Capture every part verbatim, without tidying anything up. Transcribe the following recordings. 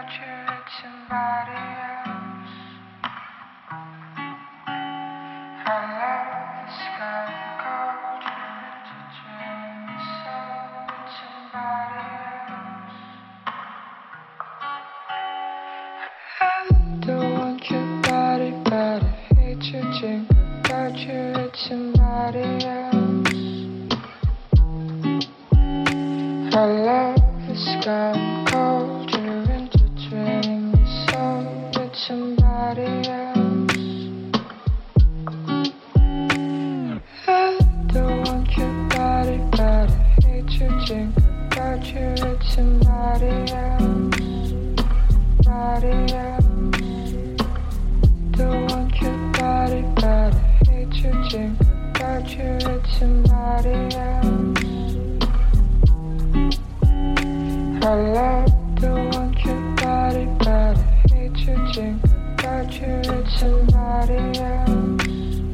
about you with somebody else. Our love has gone cold. You're entertaining the soul with somebody else. I don't want your body, but I hate to think about you with somebody else. Our love has gone cold. You're entertaining the soul with somebody else. I don't want your body, but I hate to think about you with somebody else. Somebody else. Don't want your body, but I hate to think about you with somebody else. I love, don't want your body, but I hate to think about you with somebody else.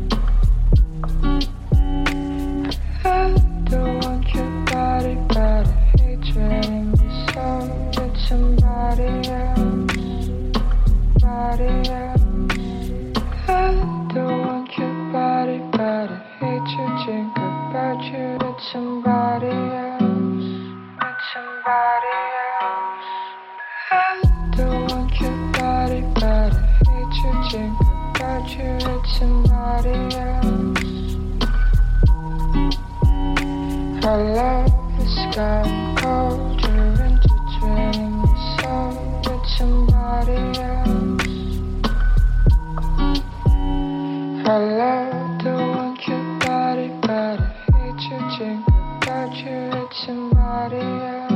I don't want your body, but I hate draining your soul with somebody else. Somebody else. I don't want your body, but I hate to think about you with somebody else. With somebody else. I don't want your body, but I hate to think about you with somebody else. Our love has gone cold. You're entertaining the soul with somebody else. I love, don't want your body, but I hate to think about you with somebody else.